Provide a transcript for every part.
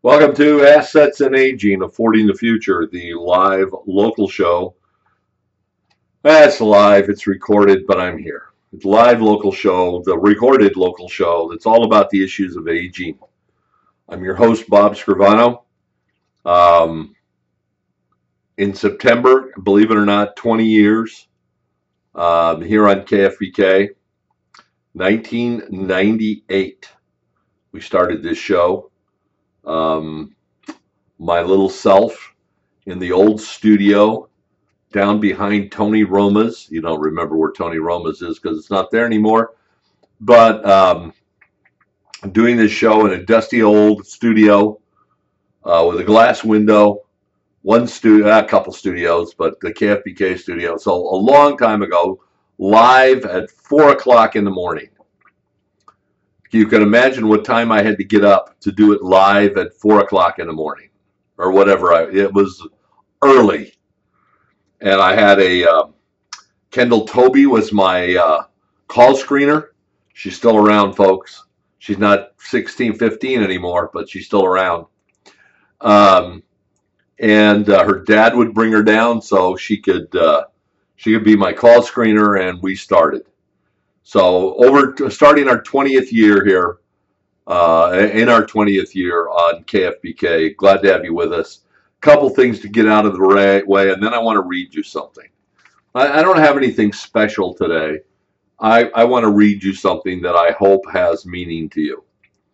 Welcome to Assets and Aging, Affording the Future, the live local show. It's live, it's recorded, but I'm here. It's a live local show, the recorded local show that's all about the issues of aging. I'm your host, Bob Scrivano. In September, believe it or not, 20 years here on KFBK. 1998, we started this show. My little self in the old studio down behind Tony Roma's. You don't remember where Tony Roma's is because it's not there anymore. But doing this show in a dusty old studio with a glass window, a couple studios, but the KFBK studio. So a long time ago, live at 4 o'clock in the morning. You can imagine what time I had to get up to do it live at 4 o'clock in the morning or whatever. It was early. And I had Kendall Toby was my call screener. She's still around, folks. She's not 16, 15 anymore, but she's still around. And her dad would bring her down so she could be my call screener, and we started. So starting our 20th year here, in our 20th year on KFBK, glad to have you with us. Couple things to get out of the way, and then I want to read you something. I don't have anything special today. I want to read you something that I hope has meaning to you.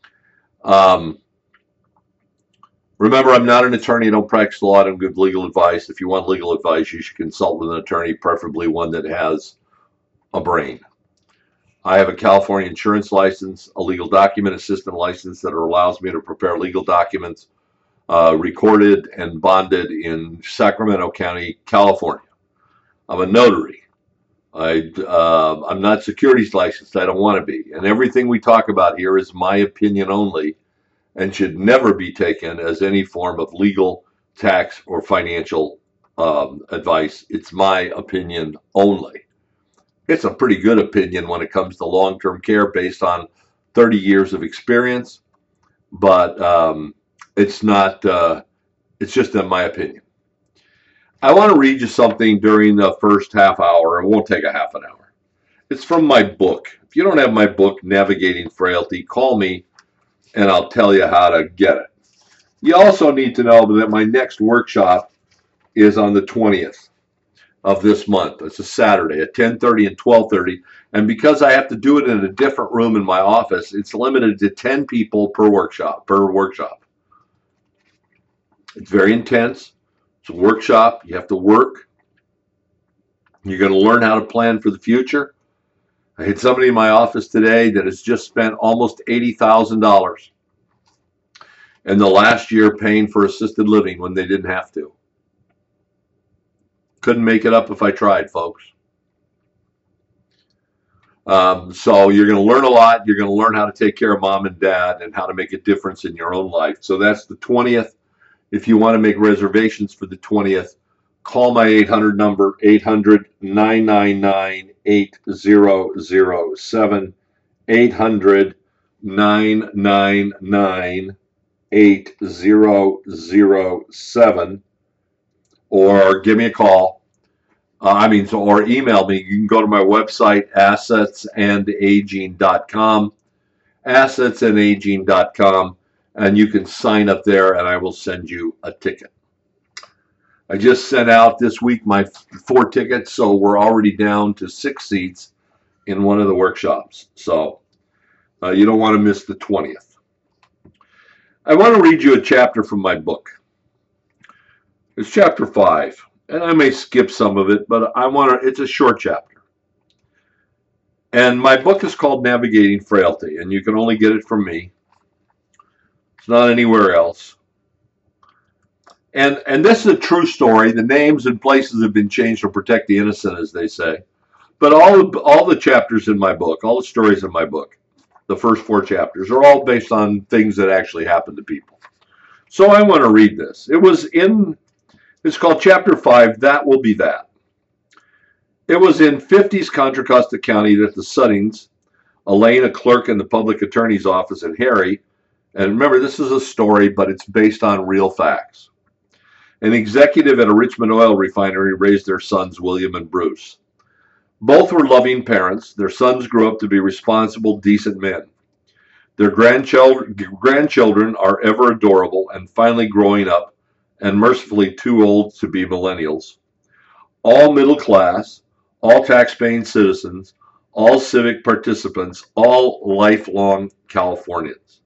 Remember, I'm not an attorney. I don't practice law. I don't give legal advice. If you want legal advice, you should consult with an attorney, preferably one that has a brain. I have a California insurance license, a legal document assistant license that allows me to prepare legal documents recorded and bonded in Sacramento County, California. I'm a notary. I'm not securities licensed. I don't want to be. And everything we talk about here is my opinion only and should never be taken as any form of legal, tax, or financial advice. It's my opinion only. It's a pretty good opinion when it comes to long-term care based on 30 years of experience, but it's not, it's just in my opinion. I want to read you something during the first half hour. It won't take a half an hour. It's from my book. If you don't have my book, Navigating Frailty, call me and I'll tell you how to get it. You also need to know that my next workshop is on the 20th of this month. It's a Saturday at 10:30 and 12:30. And because I have to do it in a different room in my office, it's limited to 10 people per workshop. It's very intense. It's a workshop. You have to work. You're going to learn how to plan for the future. I had somebody in my office today that has just spent almost $80,000 in the last year paying for assisted living when they didn't have to. Couldn't make it up if I tried, folks. So you're going to learn a lot. You're going to learn how to take care of mom and dad and how to make a difference in your own life. So that's the 20th. If you want to make reservations for the 20th, call my 800 number, 800-999-8007, 800-999-8007, or give me a call. Or email me. You can go to my website, assetsandaging.com, assetsandaging.com, and you can sign up there, and I will send you a ticket. I just sent out this week my 4 tickets, so we're already down to 6 seats in one of the workshops. So you don't want to miss the 20th. I want to read you a chapter from my book. It's chapter 5, and I may skip some of it, but it's a short chapter. And my book is called Navigating Frailty, and you can only get it from me. It's not anywhere else. And this is a true story. The names and places have been changed to protect the innocent, as they say. But all the chapters in my book, all the stories in my book, the first 4 chapters, are all based on things that actually happened to people. So I want to read this. It's called Chapter 5, That Will Be That. It was in 50s Contra Costa County that the Suttings, Elaine, a clerk in the public attorney's office, and Harry, And remember, this is a story, but it's based on real facts. An executive at a Richmond oil refinery raised their sons, William and Bruce. Both were loving parents. Their sons grew up to be responsible, decent men. Their grandchildren are ever adorable and finally growing up, and mercifully too old to be millennials. All middle class, all tax-paying citizens, all civic participants, all lifelong Californians.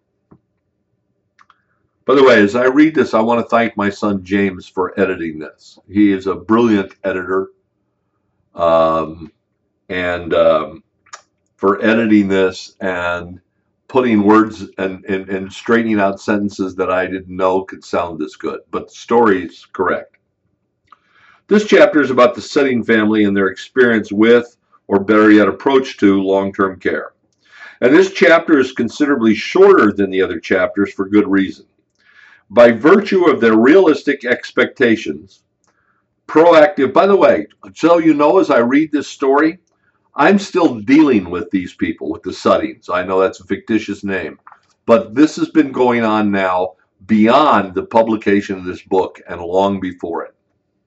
By the way, as I read this, I want to thank my son James for editing this. He is a brilliant editor, and for editing this and putting words and straightening out sentences that I didn't know could sound this good. But the story is correct. This chapter is about the Setting family and their experience with, or better yet, approach to long-term care. And this chapter is considerably shorter than the other chapters for good reason. By virtue of their realistic expectations, proactive, by the way, so you know, as I read this story, I'm still dealing with these people, with the Suttings. I know that's a fictitious name, but this has been going on now beyond the publication of this book and long before it.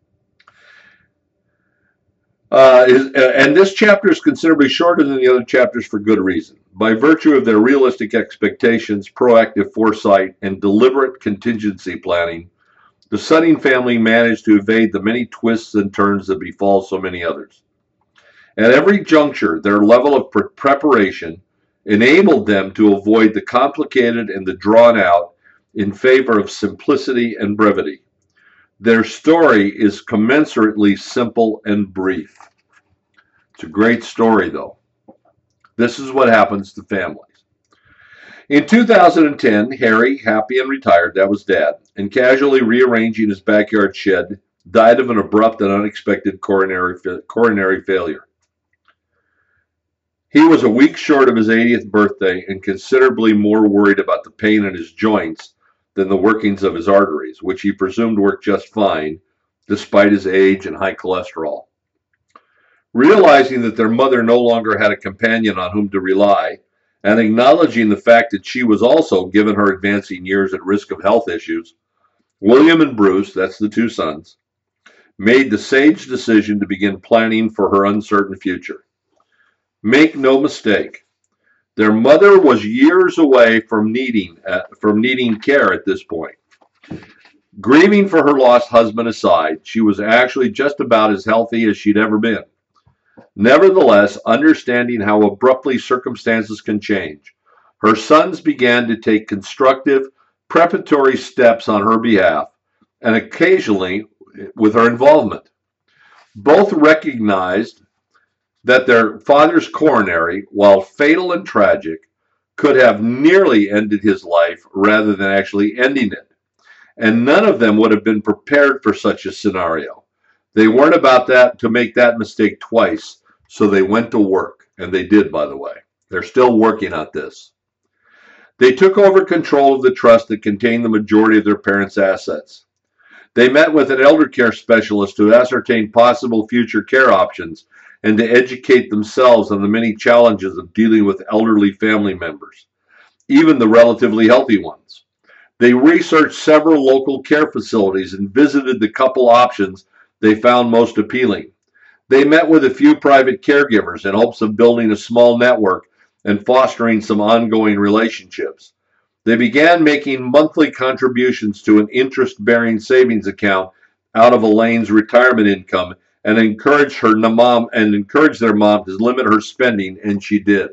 And this chapter is considerably shorter than the other chapters for good reason. By virtue of their realistic expectations, proactive foresight, and deliberate contingency planning, the Setting family managed to evade the many twists and turns that befall so many others. At every juncture, their level of preparation enabled them to avoid the complicated and the drawn out in favor of simplicity and brevity. Their story is commensurately simple and brief. It's a great story, though. This is what happens to families. In 2010, Harry, happy and retired, that was Dad, and casually rearranging his backyard shed, died of an abrupt and unexpected coronary failure. He was a week short of his 80th birthday and considerably more worried about the pain in his joints than the workings of his arteries, which he presumed worked just fine, despite his age and high cholesterol. Realizing that their mother no longer had a companion on whom to rely, and acknowledging the fact that she was also, given her advancing years, at risk of health issues, William and Bruce, that's the two sons, made the sage decision to begin planning for her uncertain future. Make no mistake, their mother was years away from needing care at this point. Grieving for her lost husband aside, she was actually just about as healthy as she'd ever been. Nevertheless, understanding how abruptly circumstances can change, her sons began to take constructive, preparatory steps on her behalf, and occasionally with her involvement. Both recognized that their father's coronary, while fatal and tragic, could have nearly ended his life rather than actually ending it. And none of them would have been prepared for such a scenario. They weren't about to make that mistake twice, so they went to work. And they did, by the way. They're still working on this. They took over control of the trust that contained the majority of their parents' assets. They met with an elder care specialist to ascertain possible future care options and to educate themselves on the many challenges of dealing with elderly family members, even the relatively healthy ones. They researched several local care facilities and visited the couple options they found most appealing. They met with a few private caregivers in hopes of building a small network and fostering some ongoing relationships. They began making monthly contributions to an interest-bearing savings account out of Elaine's retirement income and encouraged their mom to limit her spending, and she did.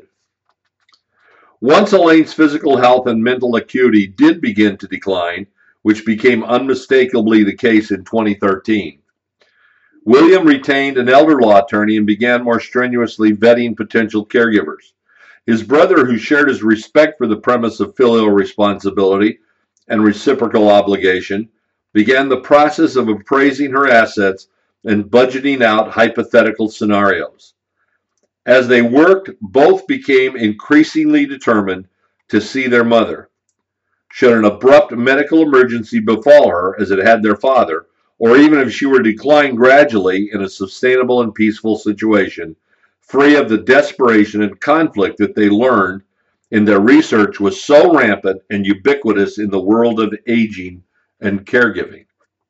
Once Elaine's physical health and mental acuity did begin to decline, which became unmistakably the case in 2013, William retained an elder law attorney and began more strenuously vetting potential caregivers. His brother, who shared his respect for the premise of filial responsibility and reciprocal obligation, began the process of appraising her assets and budgeting out hypothetical scenarios. As they worked, both became increasingly determined to see their mother. Should an abrupt medical emergency befall her, as it had their father, or even if she were to decline gradually in a sustainable and peaceful situation, free of the desperation and conflict that they learned in their research was so rampant and ubiquitous in the world of aging and caregiving.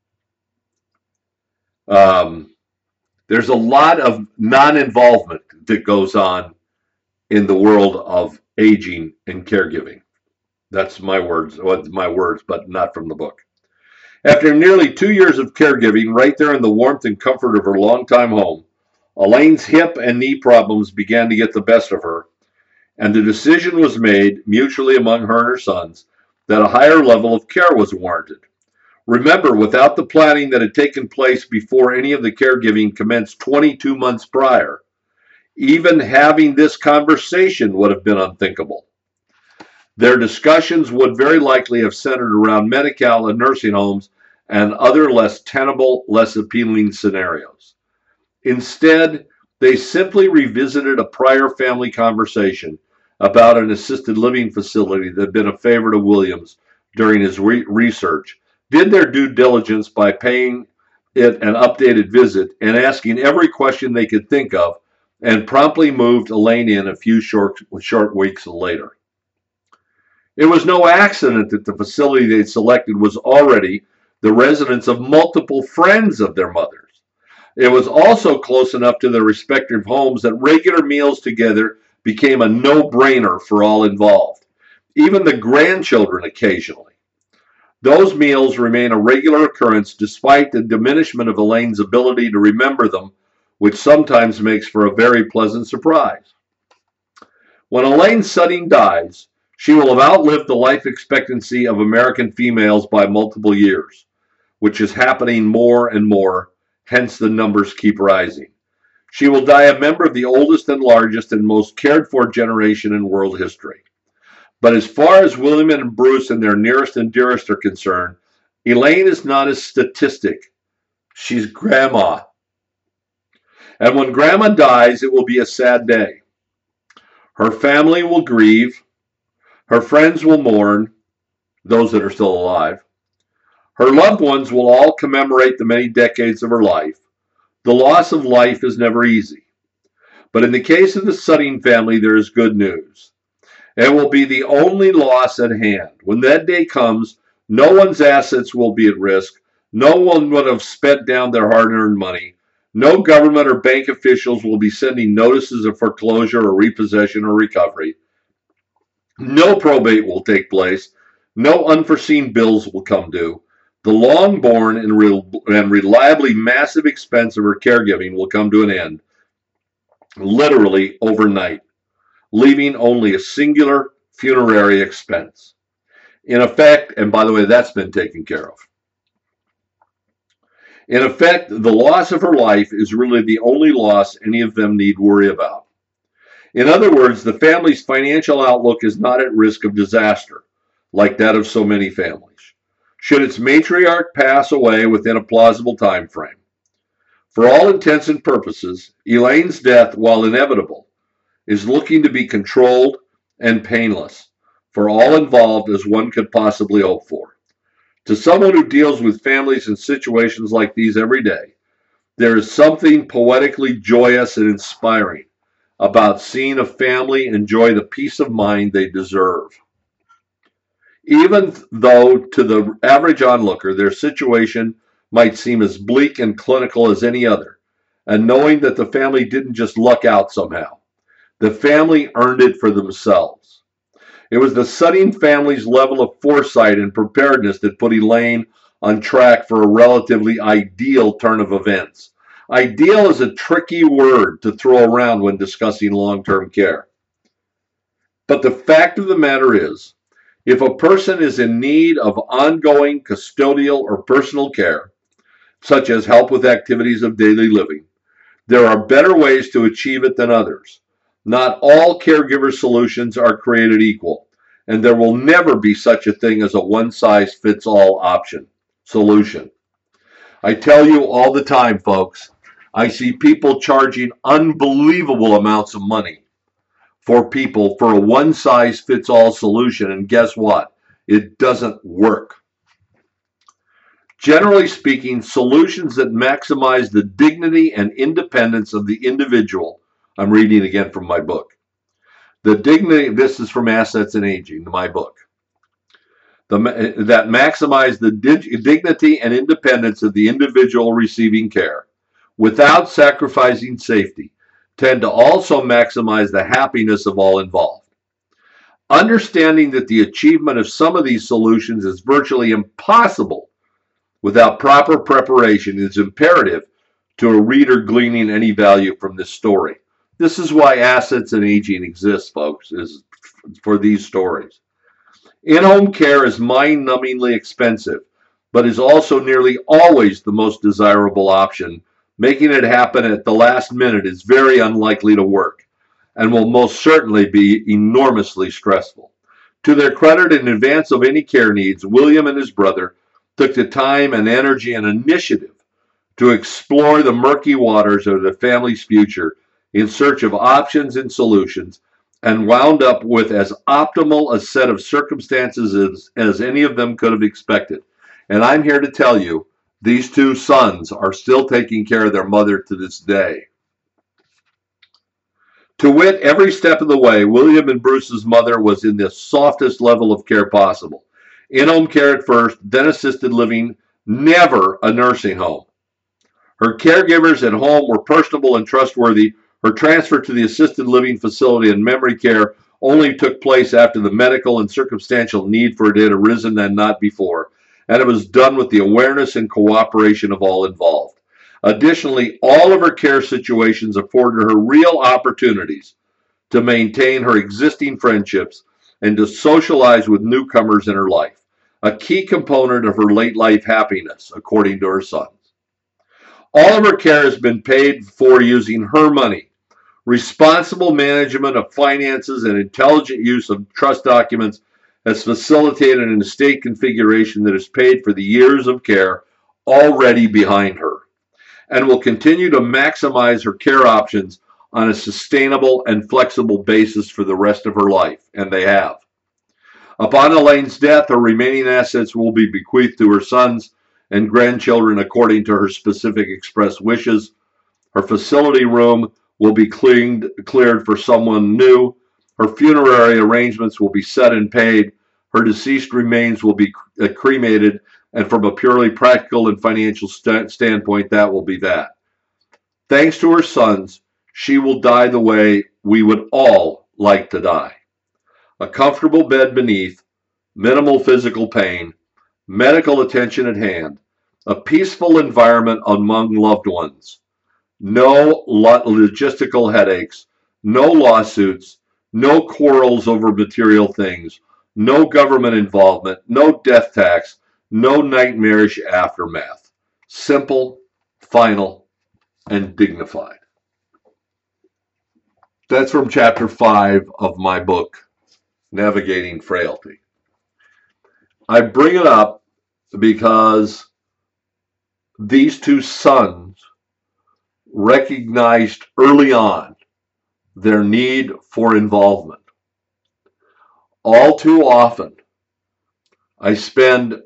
There's a lot of non-involvement that goes on in the world of aging and caregiving. That's my words, but not from the book. After nearly 2 years of caregiving, right there in the warmth and comfort of her longtime home, Elaine's hip and knee problems began to get the best of her, and the decision was made mutually among her and her sons that a higher level of care was warranted. Remember, without the planning that had taken place before any of the caregiving commenced 22 months prior, even having this conversation would have been unthinkable. Their discussions would very likely have centered around Medi-Cal and nursing homes and other less tenable, less appealing scenarios. Instead, they simply revisited a prior family conversation about an assisted living facility that had been a favorite of Williams during his research, did their due diligence by paying it an updated visit and asking every question they could think of, and promptly moved Elaine in a few short weeks later. It was no accident that the facility they'd selected was already the residence of multiple friends of their mothers. It was also close enough to their respective homes that regular meals together became a no-brainer for all involved, even the grandchildren occasionally. Those meals remain a regular occurrence despite the diminishment of Elaine's ability to remember them, which sometimes makes for a very pleasant surprise. When Elaine Sutting dies, she will have outlived the life expectancy of American females by multiple years, which is happening more and more, hence the numbers keep rising. She will die a member of the oldest and largest and most cared-for generation in world history. But as far as William and Bruce and their nearest and dearest are concerned, Elaine is not a statistic. She's Grandma. And when Grandma dies, it will be a sad day. Her family will grieve. Her friends will mourn, those that are still alive. Her loved ones will all commemorate the many decades of her life. The loss of life is never easy. But in the case of the Sutting family, there is good news. It will be the only loss at hand. When that day comes, no one's assets will be at risk. No one would have spent down their hard-earned money. No government or bank officials will be sending notices of foreclosure or repossession or recovery. No probate will take place. No unforeseen bills will come due. The long-borne and reliably massive expense of her caregiving will come to an end, literally overnight, leaving only a singular funerary expense. In effect, and by the way, that's been taken care of. In effect, the loss of her life is really the only loss any of them need worry about. In other words, the family's financial outlook is not at risk of disaster, like that of so many families, should its matriarch pass away within a plausible time frame. For all intents and purposes, Elaine's death, while inevitable, is looking to be controlled and painless for all involved as one could possibly hope for. To someone who deals with families in situations like these every day, there is something poetically joyous and inspiring about seeing a family enjoy the peace of mind they deserve. Even though to the average onlooker their situation might seem as bleak and clinical as any other, and knowing that the family didn't just luck out somehow. The family earned it for themselves. It was the Sutting family's level of foresight and preparedness that put Elaine on track for a relatively ideal turn of events. Ideal is a tricky word to throw around when discussing long-term care. But the fact of the matter is, if a person is in need of ongoing custodial or personal care, such as help with activities of daily living, there are better ways to achieve it than others. Not all caregiver solutions are created equal, and there will never be such a thing as a one-size-fits-all solution. I tell you all the time, folks, I see people charging unbelievable amounts of money for people for a one-size-fits-all solution, and guess what? It doesn't work. Generally speaking, solutions that maximize the dignity and independence of the individual, I'm reading again from my book, The dignity, this is from Assets and Aging, my book, that maximize the dignity and independence of the individual receiving care without sacrificing safety, tend to also maximize the happiness of all involved. Understanding that the achievement of some of these solutions is virtually impossible without proper preparation is imperative to a reader gleaning any value from this story. This is why Assets and Aging exists, folks, is for these stories. In-home care is mind-numbingly expensive, but is also nearly always the most desirable option. Making it happen at the last minute is very unlikely to work and will most certainly be enormously stressful. To their credit, in advance of any care needs, William and his brother took the time and energy and initiative to explore the murky waters of the family's future in search of options and solutions, and wound up with as optimal a set of circumstances as any of them could have expected. And I'm here to tell you, these two sons are still taking care of their mother to this day. To wit, every step of the way, William and Bruce's mother was in the softest level of care possible. In-home care at first, then assisted living, never a nursing home. Her caregivers at home were personable and trustworthy. Her transfer to the assisted living facility and memory care only took place after the medical and circumstantial need for it had arisen and not before, and it was done with the awareness and cooperation of all involved. Additionally, all of her care situations afforded her real opportunities to maintain her existing friendships and to socialize with newcomers in her life, a key component of her late life happiness, according to her sons. All of her care has been paid for using her money. Responsible management of finances and intelligent use of trust documents has facilitated an estate configuration that has paid for the years of care already behind her, and will continue to maximize her care options on a sustainable and flexible basis for the rest of her life, and they have. Upon Elaine's death, her remaining assets will be bequeathed to her sons and grandchildren according to her specific expressed wishes. Her facility room will be cleared for someone new. Her funerary arrangements will be set and paid. Her deceased remains will be cremated, and from a purely practical and financial standpoint, that will be that. Thanks to her sons, she will die the way we would all like to die. A comfortable bed beneath, minimal physical pain, medical attention at hand, a peaceful environment among loved ones, no logistical headaches, no lawsuits, no quarrels over material things, no government involvement, no death tax, no nightmarish aftermath. Simple, final, and dignified. That's from chapter 5 of my book, Navigating Frailty. I bring it up because these two sons recognized early on their need for involvement. All too often, I spend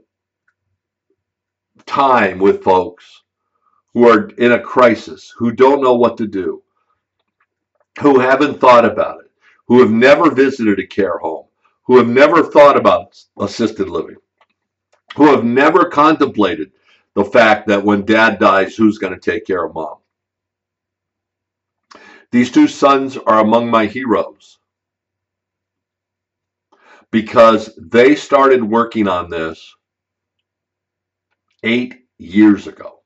time with folks who are in a crisis, who don't know what to do, who haven't thought about it, who have never visited a care home, who have never thought about assisted living, who have never contemplated the fact that when dad dies, who's going to take care of mom. These two sons are among my heroes because they started working on this 8 years ago.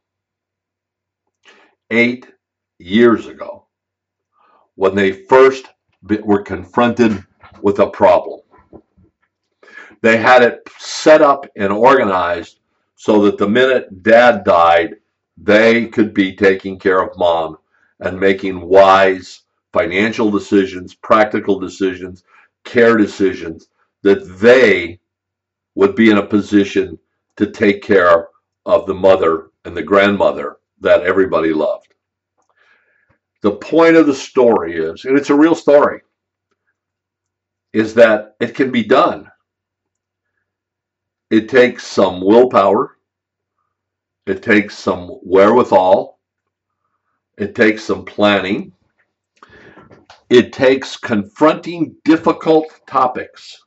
8 years ago, when they first were confronted with a problem. They had it set up and organized so that the minute dad died, they could be taking care of mom and making wise financial decisions, practical decisions, care decisions, that they would be in a position to take care of the mother and the grandmother that everybody loved. The point of the story is, and it's a real story, is that it can be done. It takes some willpower. It takes some wherewithal. It takes some planning. It takes confronting difficult topics,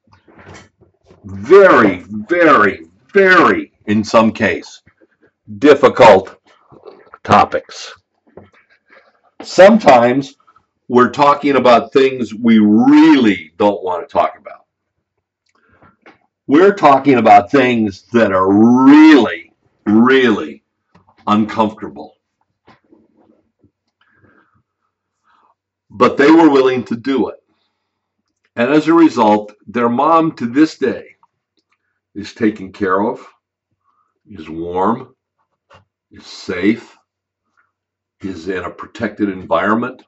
very, very, very, in some case, difficult topics. Sometimes we're talking about things we really don't want to talk about. We're talking about things that are really, really uncomfortable. But they were willing to do it. And as a result, their mom to this day is taken care of, is warm, is safe, is in a protected environment.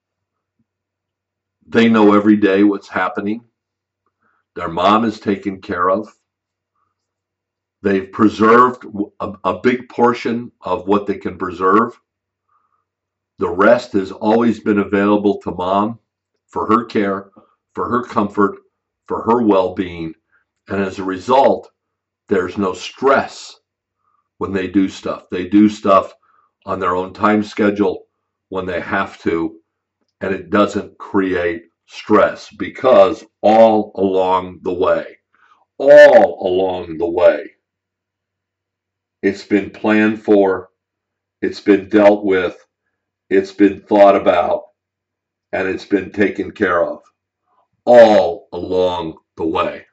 They know every day what's happening. Their mom is taken care of. They've preserved a big portion of what they can preserve. The rest has always been available to mom for her care, for her comfort, for her well-being. And as a result, there's no stress when they do stuff. They do stuff on their own time schedule when they have to, and it doesn't create stress because all along the way, it's been planned for, it's been dealt with, it's been thought about, and it's been taken care of all along the way.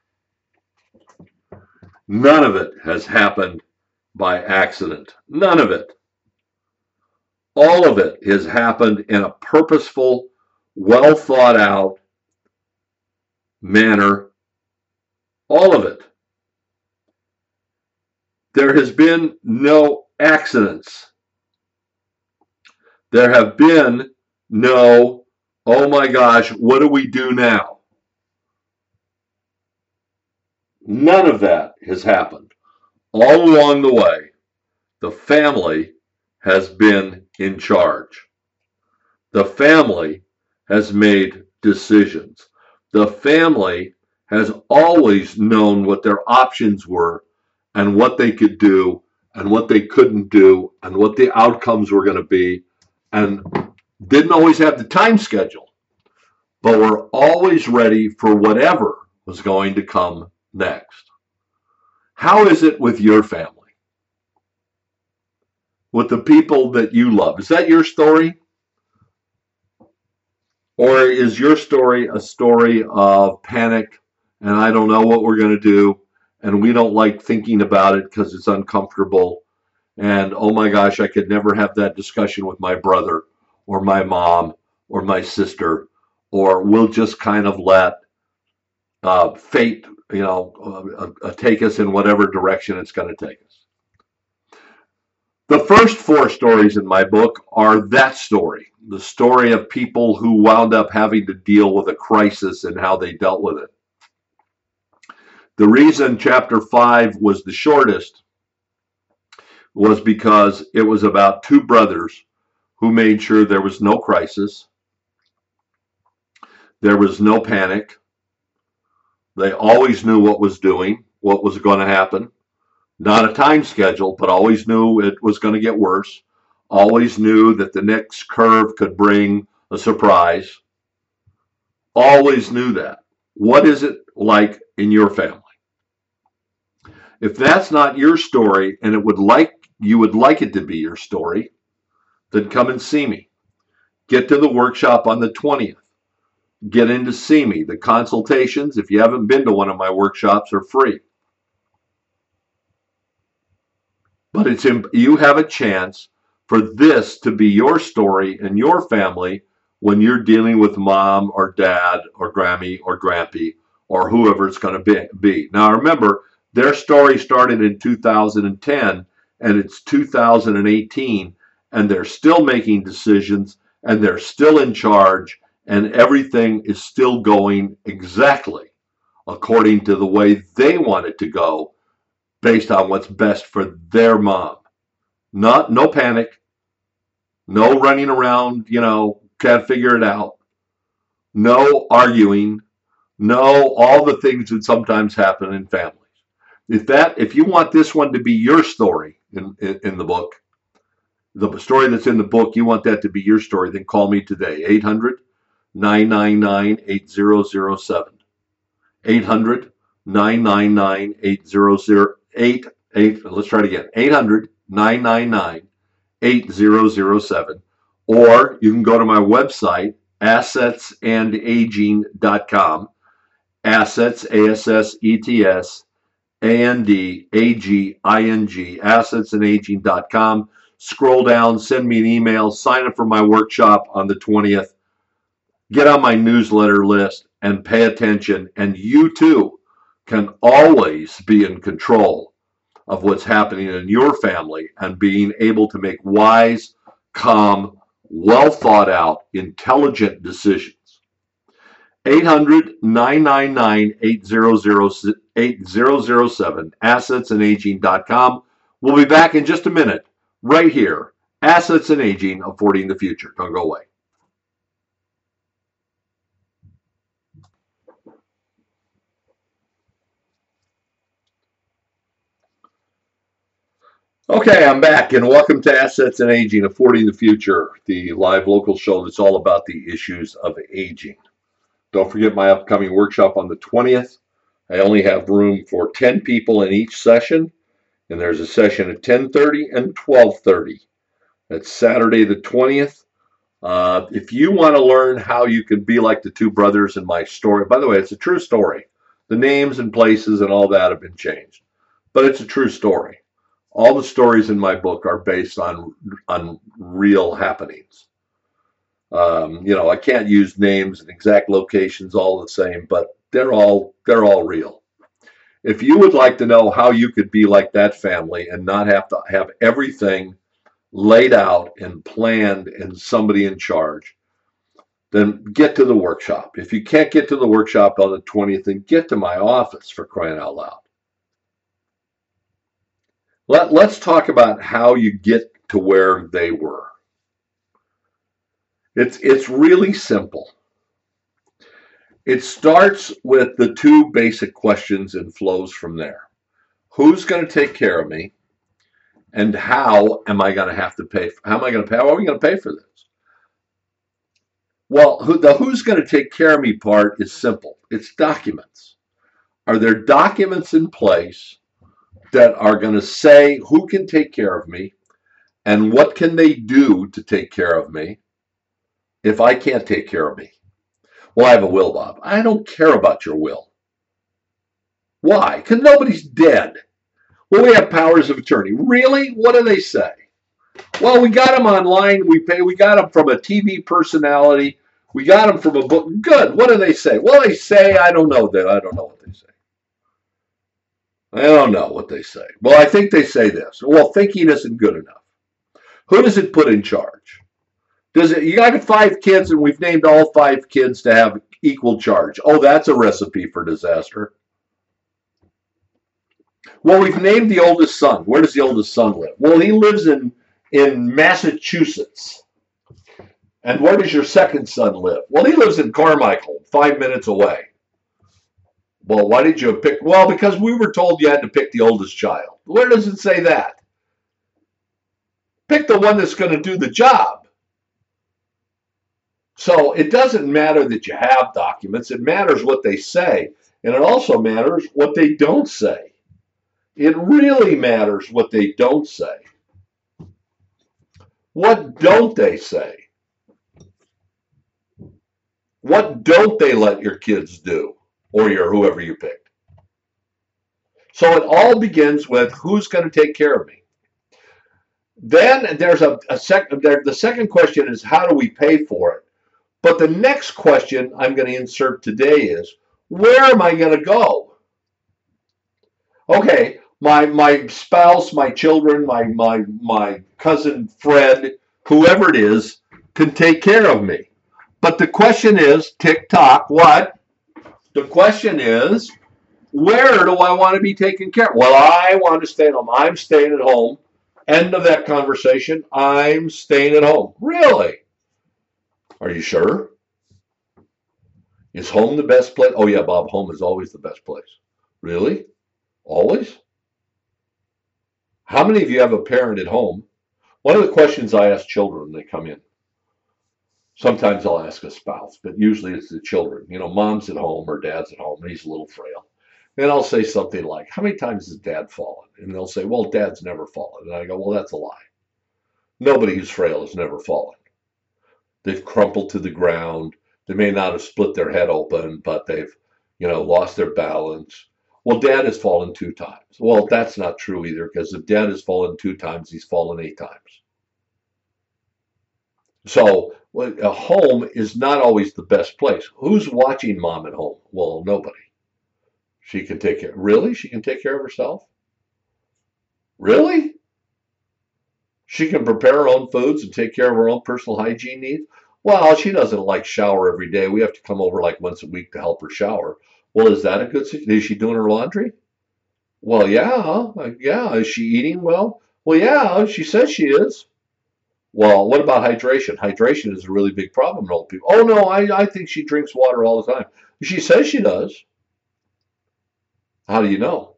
None of it has happened by accident. None of it. All of it has happened in a purposeful, well thought out manner. All of it. There has been no accidents. There have been no, oh my gosh, what do we do now? None of that has happened. All along the way, the family has been in charge. The family has made decisions. The family has always known what their options were and what they could do and what they couldn't do and what the outcomes were going to be, and didn't always have the time schedule, but were always ready for whatever was going to come next. How is it with your family? With the people that you love? Is that your story? Or is your story a story of panic and I don't know what we're going to do and we don't like thinking about it because it's uncomfortable and oh my gosh, I could never have that discussion with my brother or my mom or my sister, or we'll just kind of let fate, take us in whatever direction it's going to take us. The first 4 stories in my book are that story, the story of people who wound up having to deal with a crisis and how they dealt with it. The reason chapter 5 was the shortest was because it was about 2 brothers who made sure there was no crisis, there was no panic. They always knew what was going to happen. Not a time schedule, but always knew it was going to get worse. Always knew that the next curve could bring a surprise. Always knew that. What is it like in your family? If that's not your story and you would like it to be your story, then come and see me. Get to the workshop on the 20th. Get in to see me. The consultations, if you haven't been to one of my workshops, are free. But you have a chance for this to be your story and your family when you're dealing with mom or dad or Grammy or Grampy or whoever it's going to be. Now remember, their story started in 2010 and it's 2018 and they're still making decisions and they're still in charge and everything is still going exactly according to the way they want it to go, based on what's best for their mom. No panic, no running around, can't figure it out, no arguing, no all the things that sometimes happen in families. If you want this one to be your story in the book, the story that's in the book, you want that to be your story, then call me today, 800-999-8007. 800-999-8008. Let's try it again. 800-999-8007. Or you can go to my website, assetsandaging.com. Assets, ASSETS, ANDAGING, assetsandaging.com. Scroll down, send me an email, sign up for my workshop on the 20th. Get on my newsletter list and pay attention, and you too can always be in control of what's happening in your family and being able to make wise, calm, well thought out, intelligent decisions. 800-999-8007, assetsandaging.com. We'll be back in just a minute, right here. Assets and Aging, Affording the Future. Don't go away. Okay, I'm back, and welcome to Assets and Aging, Affording the Future, the live local show that's all about the issues of aging. Don't forget my upcoming workshop on the 20th. I only have room for 10 people in each session, and there's a session at 10:30 and 12:30. That's Saturday the 20th. If you want to learn how you can be like the two brothers in my story, by the way, it's a true story. The names and places and all that have been changed, but it's a true story. All the stories in my book are based on real happenings. I can't use names and exact locations all the same, but they're all real. If you would like to know how you could be like that family and not have to have everything laid out and planned and somebody in charge, then get to the workshop. If you can't get to the workshop on the 20th, then get to my office, for crying out loud. Let's talk about how you get to where they were. It's really simple. It starts with the two basic questions and flows from there. Who's going to take care of me? And how am I going to have to pay? How are we going to pay for this? Well, the who's going to take care of me part is simple. It's documents. Are there documents in place that are going to say who can take care of me and what can they do to take care of me if I can't take care of me? Well, I have a will, Bob. I don't care about your will. Why? Because nobody's dead. Well, we have powers of attorney. Really? What do they say? Well, we got them online. We got them from a TV personality. We got them from a book. Good. What do they say? Well, they say, I don't know that. I don't know what they say. I don't know what they say. Well, I think they say this. Well, thinking isn't good enough. Who does it put in charge? You got 5 kids and we've named all 5 kids to have equal charge. Oh, that's a recipe for disaster. Well, we've named the oldest son. Where does the oldest son live? Well, he lives in Massachusetts. And where does your second son live? Well, he lives in Carmichael, 5 minutes away. Well, why did you pick? Well, because we were told you had to pick the oldest child. Where does it say that? Pick the one that's going to do the job. So it doesn't matter that you have documents. It matters what they say. And it also matters what they don't say. It really matters what they don't say. What don't they say? What don't they let your kids do? Or whoever you picked. So it all begins with who's going to take care of me. Then there's the second question is how do we pay for it? But the next question I'm going to insert today is where am I going to go? Okay, my spouse, my children, my cousin Fred, whoever it is, can take care of me. But the question is, tick-tock, what? The question is, where do I want to be taken care of? Well, I want to stay at home. I'm staying at home. End of that conversation. I'm staying at home. Really? Are you sure? Is home the best place? Oh, yeah, Bob, home is always the best place. Really? Always? How many of you have a parent at home? One of the questions I ask children when they come in, Sometimes I'll ask a spouse, but usually it's the children. Mom's at home or dad's at home and he's a little frail. And I'll say something like, how many times has dad fallen? And they'll say, well, dad's never fallen. And I go, well, that's a lie. Nobody who's frail has never fallen. They've crumpled to the ground. They may not have split their head open, but they've, lost their balance. Well, dad has fallen 2 times. Well, that's not true either, because if dad has fallen 2 times, he's fallen 8 times. So a home is not always the best place. Who's watching mom at home? Well, nobody. She can take care. Really? She can take care of herself? Really? She can prepare her own foods and take care of her own personal hygiene needs? Well, she doesn't like shower every day. We have to come over like once a week to help her shower. Well, is that a good situation? Is she doing her laundry? Well, yeah. Yeah. Is she eating well? Well, yeah. She says she is. Well, what about hydration? Hydration is a really big problem in old people. Oh, no, I think she drinks water all the time. She says she does. How do you know?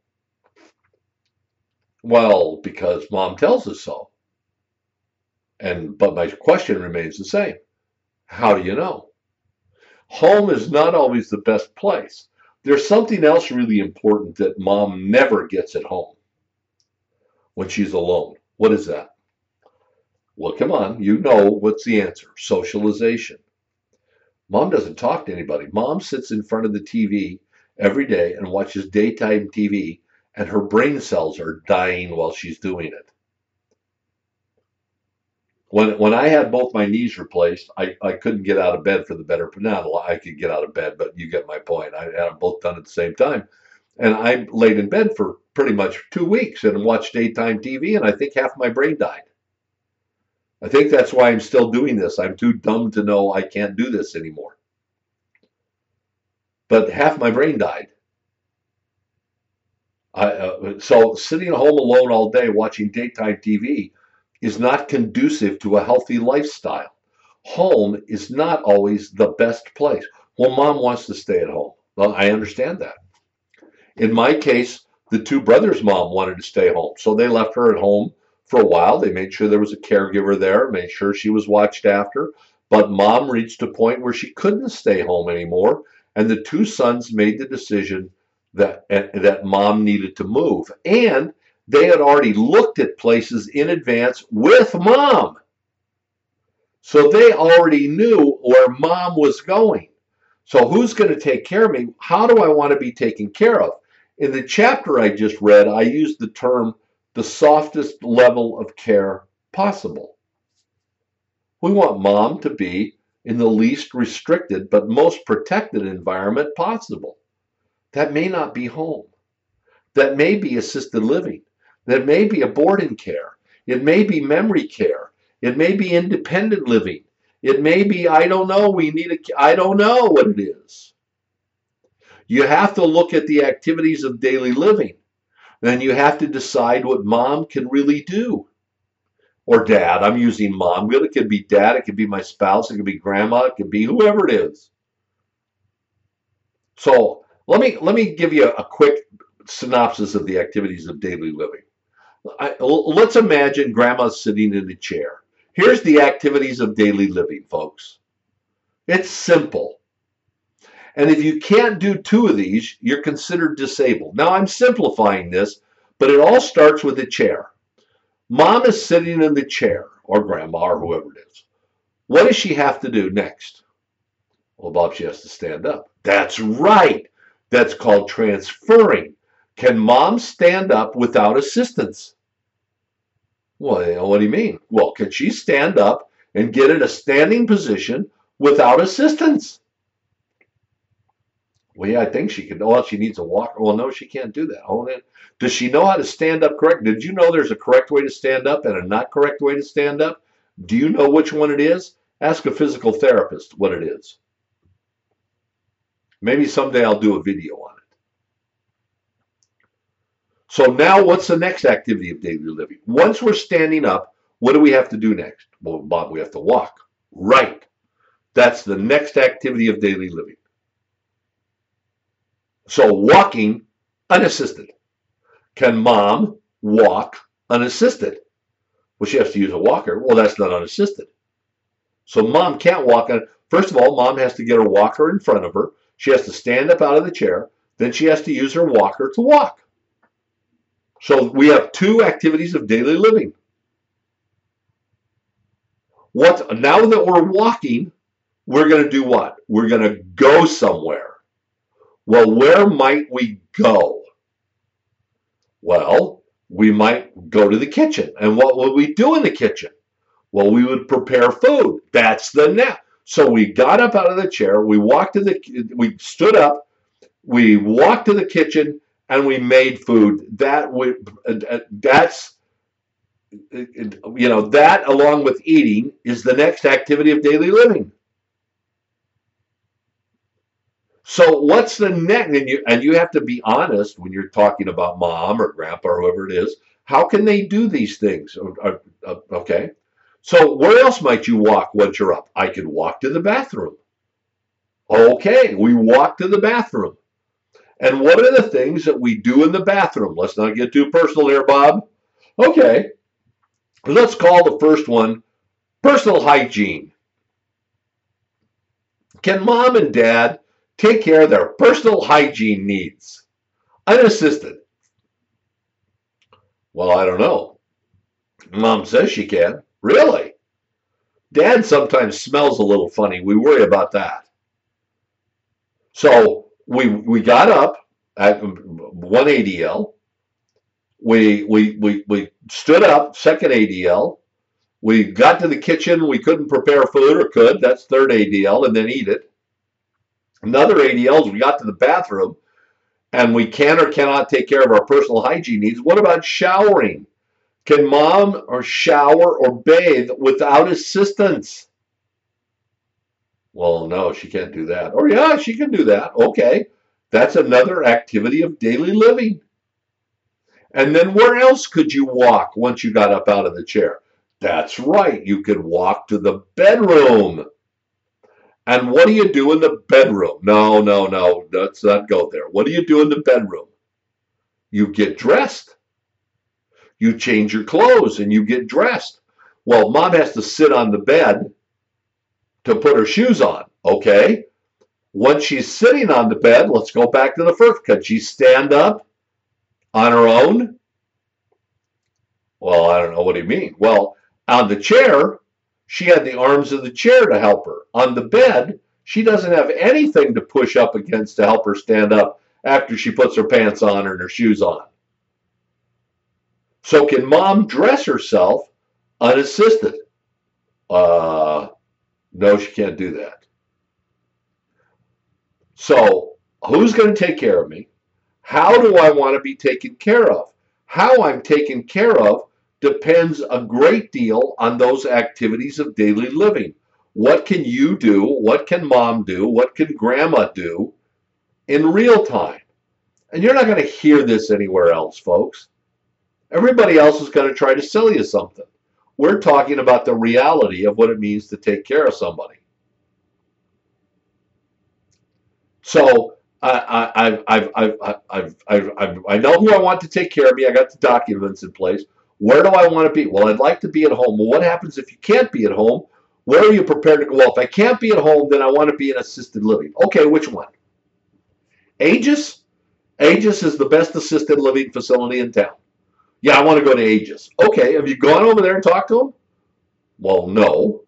Well, because mom tells us so. But my question remains the same. How do you know? Home is not always the best place. There's something else really important that mom never gets at home when she's alone. What is that? Well, come on, you know what's the answer. Socialization. Mom doesn't talk to anybody. Mom sits in front of the TV every day and watches daytime TV, and her brain cells are dying while she's doing it. When I had both my knees replaced, I couldn't get out of bed for the better part. Not a lot. I could get out of bed, but you get my point. I had them both done at the same time. And I laid in bed for pretty much 2 weeks and watched daytime TV, and I think half my brain died. I think that's why I'm still doing this. I'm too dumb to know I can't do this anymore. But half my brain died. So sitting at home alone all day watching daytime TV is not conducive to a healthy lifestyle. Home is not always the best place. Well, mom wants to stay at home. Well, I understand that. In my case, the 2 brothers' mom wanted to stay home, so they left her at home for a while. They made sure there was a caregiver there, made sure she was watched after. But mom reached a point where she couldn't stay home anymore, and the 2 sons made the decision that mom needed to move. And they had already looked at places in advance with mom. So they already knew where mom was going. So who's going to take care of me? How do I want to be taken care of? In the chapter I just read, I used the term the softest level of care possible. We want mom to be in the least restricted but most protected environment possible. That may not be home. That may be assisted living. That may be a boarding care. It may be memory care. It may be independent living. It may be, I don't know, I don't know what it is. You have to look at the activities of daily living. Then you have to decide what mom can really do. Or dad, I'm using mom. It could be dad, it could be my spouse, it could be grandma, it could be whoever it is. So let me give you a quick synopsis of the activities of daily living. Let's imagine grandma's sitting in a chair. Here's the activities of daily living, folks. It's simple. And if you can't do 2 of these, you're considered disabled. Now, I'm simplifying this, but it all starts with a chair. Mom is sitting in the chair, or grandma, or whoever it is. What does she have to do next? Well, Bob, she has to stand up. That's right. That's called transferring. Can mom stand up without assistance? Well, what do you mean? Well, can she stand up and get in a standing position without assistance? Well, yeah, I think she can. Oh, she needs a walker. Well, no, she can't do that. Oh, does she know how to stand up correct? Did you know there's a correct way to stand up and a not correct way to stand up? Do you know which one it is? Ask a physical therapist what it is. Maybe someday I'll do a video on it. So now what's the next activity of daily living? Once we're standing up, what do we have to do next? Well, Bob, we have to walk. Right. That's the next activity of daily living. So walking unassisted. Can mom walk unassisted? Well, she has to use a walker. Well, that's not unassisted. So mom can't walk on. First of all, mom has to get her walker in front of her. She has to stand up out of the chair. Then she has to use her walker to walk. So we have two activities of daily living. Now that we're walking, we're going to do what? We're going to go somewhere. Well, where might we go? Well, we might go to the kitchen. And what would we do in the kitchen? Well, we would prepare food. That's the nap. So we got up out of the chair, we stood up, we walked to the kitchen, and we made food. That along with eating is the next activity of daily living. So what's the next? And you have to be honest when you're talking about mom or grandpa or whoever it is. How can they do these things? Okay. So where else might you walk once you're up? I could walk to the bathroom. Okay, we walk to the bathroom. And what are the things that we do in the bathroom? Let's not get too personal here, Bob. Okay, let's call the first one personal hygiene. Can mom and dad take care of their personal hygiene needs unassisted? Well, I don't know. Mom says she can. Really? Dad sometimes smells a little funny. We worry about that. So we got up at 1 ADL. We stood up, second ADL. We got to the kitchen. We couldn't prepare food, or could. That's third ADL, and then eat it. Another ADL is we got to the bathroom, and we can or cannot take care of our personal hygiene needs. What about showering? Can mom or shower or bathe without assistance? Well, no, she can't do that. Or yeah, she can do that. Okay, that's another activity of daily living. And then where else could you walk once you got up out of the chair? That's right, you could walk to the bedroom. And what do you do in the bedroom? No, let's not go there. What do you do in the bedroom? You get dressed. You change your clothes and you get dressed. Well, mom has to sit on the bed to put her shoes on. Okay. Once she's sitting on the bed, let's go back to the first. Could she stand up on her own? Well, I don't know. What do you mean? Well, on the chair, she had the arms of the chair to help her. On the bed, she doesn't have anything to push up against to help her stand up after she puts her pants on and her shoes on. So can mom dress herself unassisted? No, she can't do that. So who's going to take care of me? How do I want to be taken care of? How I'm taken care of depends a great deal on those activities of daily living. What can you do? What can mom do? What can grandma do in real time? And you're not going to hear this anywhere else, folks. Everybody else is going to try to sell you something. We're talking about the reality of what it means to take care of somebody. So I know who I want to take care of me. I got the documents in place. Where do I want to be? Well, I'd like to be at home. Well, what happens if you can't be at home? Where are you prepared to go? Well, if I can't be at home, then I want to be in assisted living. Okay, which one? Aegis? Aegis is the best assisted living facility in town. Yeah, I want to go to Aegis. Okay, have you gone over there and talked to them? Well, no.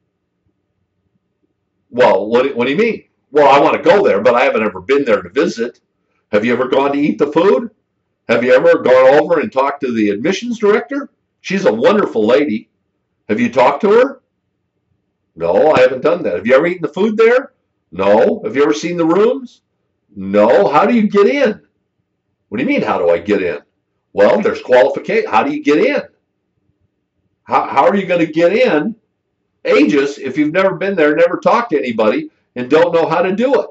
Well, what do you mean? Well, I want to go there, but I haven't ever been there to visit. Have you ever gone to eat the food? Have you ever gone over and talked to the admissions director? She's a wonderful lady. Have you talked to her? No, I haven't done that. Have you ever eaten the food there? No. Have you ever seen the rooms? No. How do you get in? What do you mean, how do I get in? Well, there's qualification. How do you get in? How are you going to get in Aegis if you've never been there, never talked to anybody, and don't know how to do it?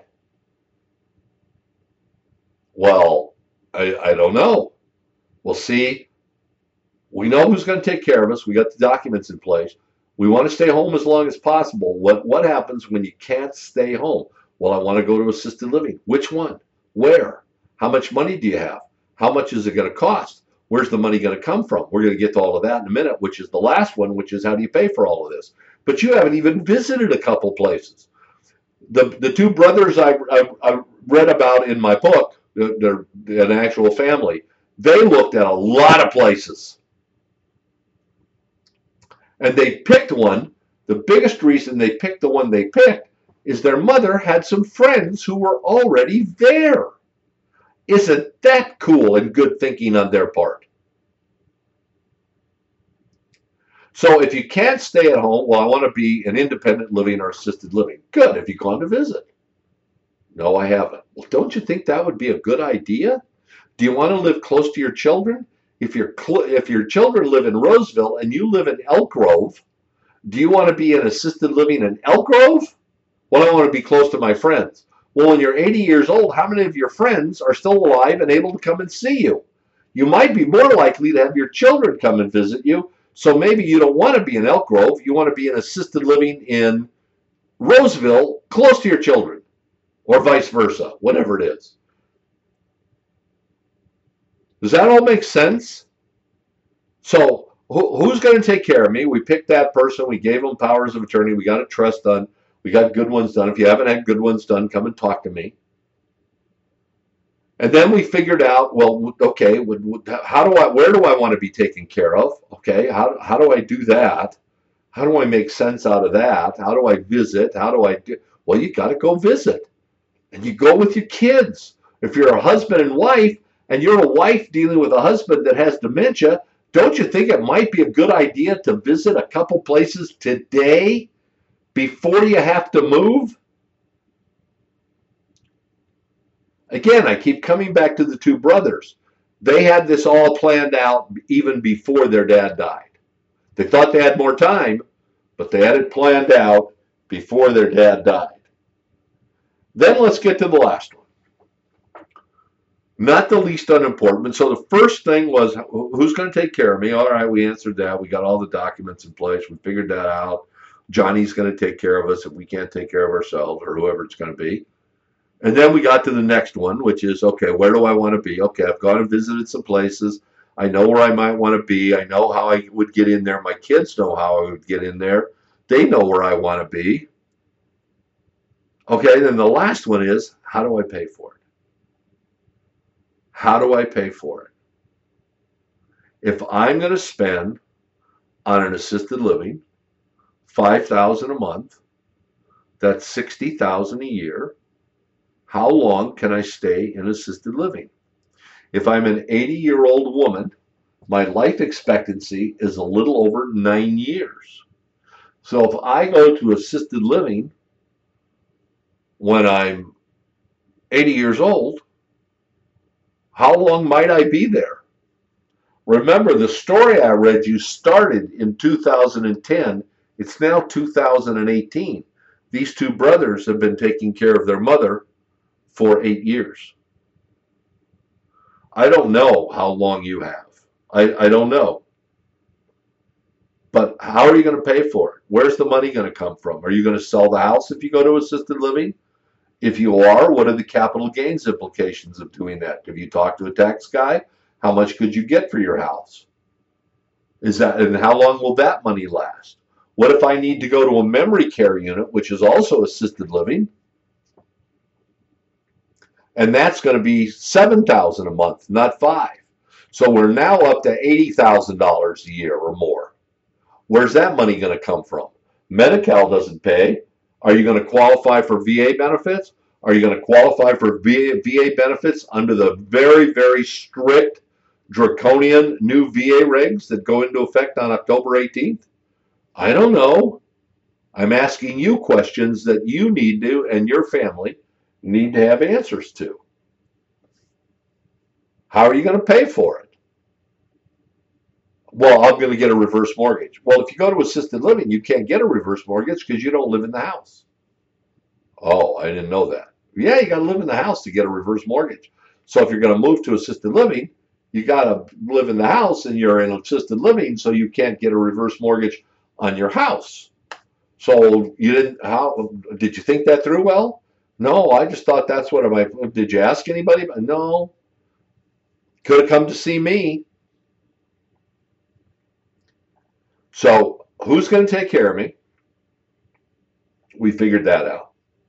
Well, I don't know. Well, see, we know who's going to take care of us. We got the documents in place. We want to stay home as long as possible. What happens when you can't stay home? Well, I want to go to assisted living. Which one? Where? How much money do you have? How much is it going to cost? Where's the money going to come from? We're going to get to all of that in a minute, which is the last one, which is how do you pay for all of this? but you haven't even visited a couple places. The two brothers I read about in my book, they're an actual family. They looked at a lot of places, and they picked one. The biggest reason they picked the one they picked is their mother had some friends who were already there. Isn't that cool and good thinking on their part? So if you can't stay at home, well, I want to be in independent living or assisted living. Good. Have you gone to visit? No, I haven't. Well, don't you think that would be a good idea? Do you want to live close to your children? If your children live in Roseville and you live in Elk Grove, do you want to be in assisted living in Elk Grove? Well, I want to be close to my friends. Well, when you're 80 years old, how many of your friends are still alive and able to come and see you? You might be more likely to have your children come and visit you. So maybe you don't want to be in Elk Grove. You want to be in assisted living in Roseville, close to your children, or vice versa, whatever it is. Does that all make sense? So who's going to take care of me? We picked that person. We gave them powers of attorney. We got a trust done. We got good ones done. If you haven't had good ones done, come and talk to me. And then we figured out, well, okay, where do I want to be taken care of? Okay, how do I do that? How do I make sense out of that? How do I visit? How do I do? Well, you got to go visit. And you go with your kids. If you're a husband and wife, and you're a wife dealing with a husband that has dementia, don't you think it might be a good idea to visit a couple places today before you have to move? Again, I keep coming back to the two brothers. They had this all planned out even before their dad died. They thought they had more time, but they had it planned out before their dad died. Then let's get to the last one. Not the least unimportant. So the first thing was, who's going to take care of me? All right, we answered that. We got all the documents in place. We figured that out. Johnny's going to take care of us if we can't take care of ourselves, or whoever it's going to be. And then we got to the next one, which is, okay, where do I want to be? Okay, I've gone and visited some places. I know where I might want to be. I know how I would get in there. My kids know how I would get in there. They know where I want to be. Okay, then the last one is, how do I pay for it? How do I pay for it? If I'm going to spend on an assisted living $5,000 a month, that's $60,000 a year. How long can I stay in assisted living? If I'm an 80-year-old woman, my life expectancy is a little over 9 years. So if I go to assisted living when I'm 80 years old, how long might I be there? Remember, the story I read you started in 2010. It's now 2018. These two brothers have been taking care of their mother for 8 years. I don't know how long you have. I don't know. But how are you going to pay for it? Where's the money going to come from? Are you going to sell the house if you go to assisted living? If you are, what are the capital gains implications of doing that? Have you talked to a tax guy? How much could you get for your house? And how long will that money last? What if I need to go to a memory care unit, which is also assisted living? And that's going to be $7,000 a month, not $5,000. So we're now up to $80,000 a year or more. Where's that money going to come from? Medi-Cal doesn't pay. Are you going to qualify for VA benefits? Are you going to qualify for VA benefits under the very, very strict, draconian new VA regs that go into effect on October 18th? I don't know. I'm asking you questions that you need to, and your family need to have answers to. How are you going to pay for it? Well, I'm going to get a reverse mortgage. Well, if you go to assisted living, you can't get a reverse mortgage because you don't live in the house. Oh, I didn't know that. Yeah, you got to live in the house to get a reverse mortgage. So if you're going to move to assisted living, you got to live in the house, and you're in assisted living, so you can't get a reverse mortgage on your house. So you didn't. How did you think that through? Well, no, I just thought that's what did you ask anybody? No. Could have come to see me. So who's going to take care of me? We figured that out.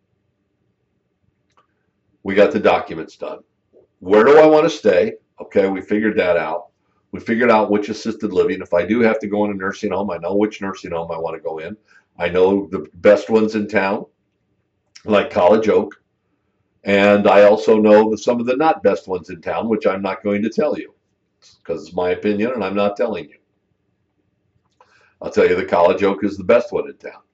We got the documents done. Where do I want to stay? Okay, we figured that out. We figured out which assisted living. If I do have to go in a nursing home, I know which nursing home I want to go in. I know the best ones in town, like College Oak. And I also know some of the not best ones in town, which I'm not going to tell you because it's my opinion and I'm not telling you. I'll tell you the College Oak is the best one in town.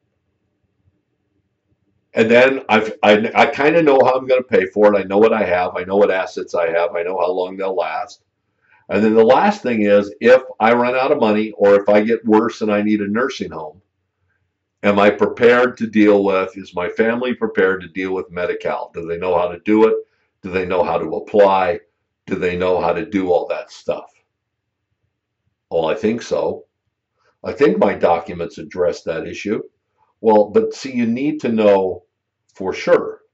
And then I kind of know how I'm going to pay for it. I know what I have. I know what assets I have. I know how long they'll last. And then the last thing is, if I run out of money or if I get worse and I need a nursing home, am I prepared to deal with, is my family prepared to deal with Medi-Cal? Do they know how to do it? Do they know how to apply? Do they know how to do all that stuff? Well, I think so. I think my documents address that issue. Well, but see, you need to know for sure.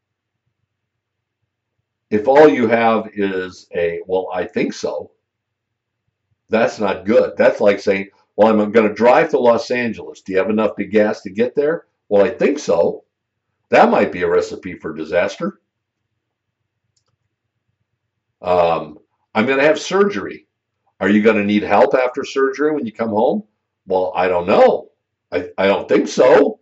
If all you have is well, I think so, that's not good. That's like saying, well, I'm going to drive to Los Angeles. Do you have enough gas to get there? Well, I think so. That might be a recipe for disaster. I'm going to have surgery. Are you going to need help after surgery when you come home? Well, I don't know. I don't think so.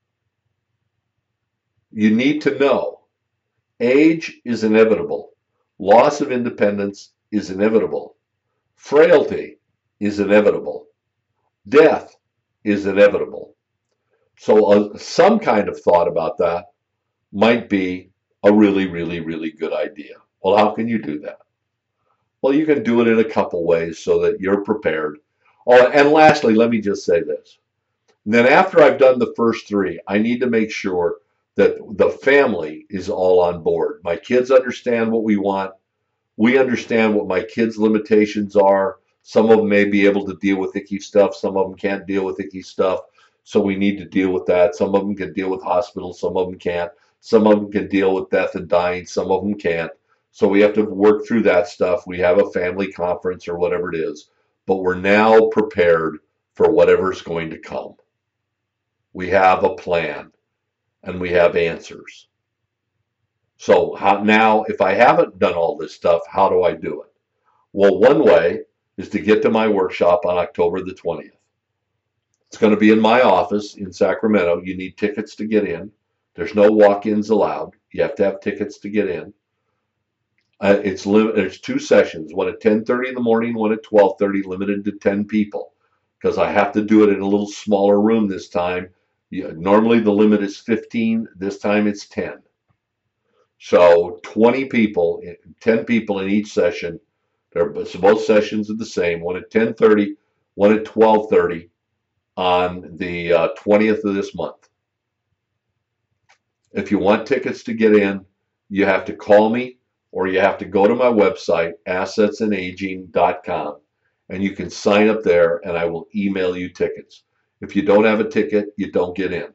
You need to know. Age is inevitable. Loss of independence is inevitable. Frailty is inevitable. Death is inevitable. So some kind of thought about that might be a really, really, really good idea. Well, how can you do that? Well, you can do it in a couple ways so that you're prepared. Oh, and lastly, let me just say this. And then after I've done the first three, I need to make sure that the family is all on board. My kids understand what we want. We understand what my kids' limitations are. Some of them may be able to deal with icky stuff. Some of them can't deal with icky stuff. So we need to deal with that. Some of them can deal with hospitals. Some of them can't. Some of them can deal with death and dying. Some of them can't. So we have to work through that stuff. We have a family conference or whatever it is. But we're now prepared for whatever's going to come. We have a plan and we have answers. So now, if I haven't done all this stuff, how do I do it? Well, one way is to get to my workshop on October the 20th. It's going to be in my office in Sacramento. You need tickets to get in. There's no walk-ins allowed. You have to have tickets to get in. There's two sessions, one at 10:30 in the morning, one at 12:30, limited to 10 people, because I have to do it in a little smaller room this time. Normally the limit is 15. This time it's 10. So 20 people, 10 people in each session. Both sessions are the same, one at 10:30, one at 12:30 on the 20th of this month. If you want tickets to get in, you have to call me or you have to go to my website, assetsandaging.com, and you can sign up there and I will email you tickets. If you don't have a ticket, you don't get in,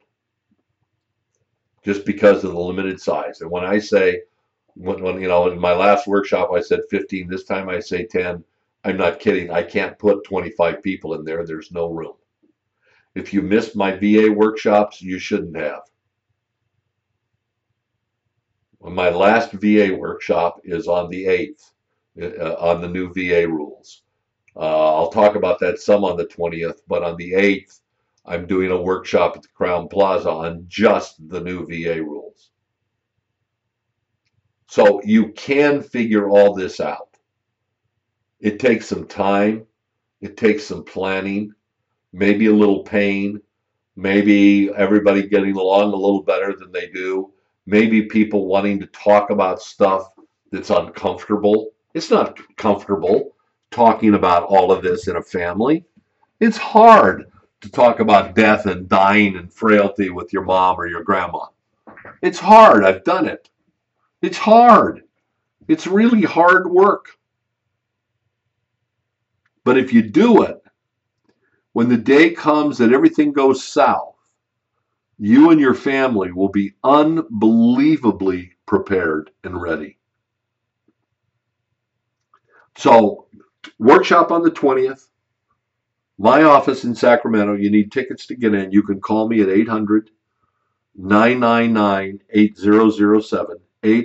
just because of the limited size. And when I say, when in my last workshop I said 15, this time I say 10, I'm not kidding. I can't put 25 people in there. There's no room. If you missed my VA workshops, you shouldn't have. My last VA workshop is on the 8th, on the new VA rules. I'll talk about that some on the 20th, but on the 8th, I'm doing a workshop at the Crowne Plaza on just the new VA rules. So you can figure all this out. It takes some time. It takes some planning, maybe a little pain, maybe everybody getting along a little better than they do. Maybe people wanting to talk about stuff that's uncomfortable. It's not comfortable talking about all of this in a family. It's hard to talk about death and dying and frailty with your mom or your grandma. It's hard. I've done it. It's hard. It's really hard work. But if you do it, when the day comes that everything goes south, you and your family will be unbelievably prepared and ready. So, workshop on the 20th. My office in Sacramento. You need tickets to get in. You can call me at 800-999-8007,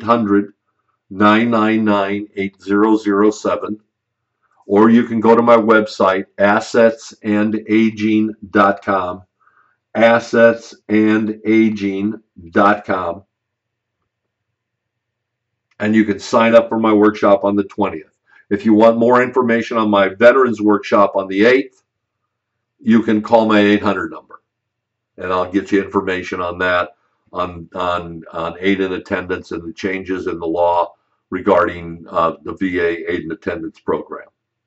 800-999-8007, or you can go to my website, assetsandaging.com, assetsandaging.com, and you can sign up for my workshop on the 20th. If you want more information on my Veterans Workshop on the 8th, you can call my 800 number, and I'll get you information on that, on aid and attendance and the changes in the law regarding the VA aid and attendance program.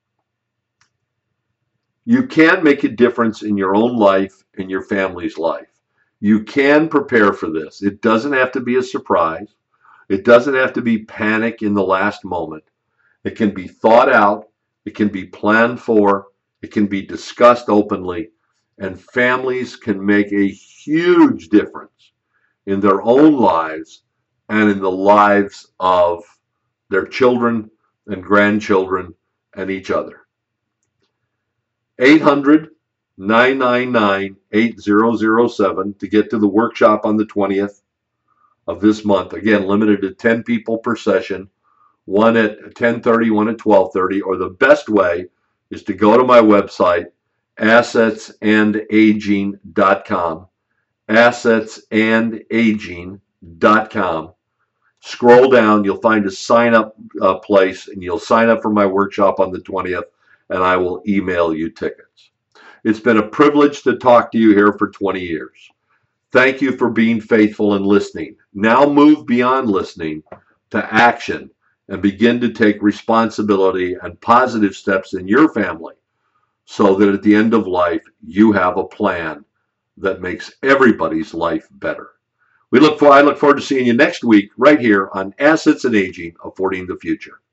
You can make a difference in your own life and your family's life. You can prepare for this. It doesn't have to be a surprise. It doesn't have to be panic in the last moment. It can be thought out. It can be planned for. It can be discussed openly. And families can make a huge difference in their own lives and in the lives of their children and grandchildren and each other. 800-999-8007 to get to the workshop on the 20th of this month. Again, limited to 10 people per session, one at 10:30, one at 12:30, or the best way is to go to my website, assetsandaging.com, assetsandaging.com. Scroll down, you'll find a sign up place, and you'll sign up for my workshop on the 20th, and I will email you tickets. It's been a privilege to talk to you here for 20 years. Thank you for being faithful and listening. Now move beyond listening to action and begin to take responsibility and positive steps in your family so that at the end of life, you have a plan that makes everybody's life better. I look forward to seeing you next week right here on Assets and Aging, Affording the Future.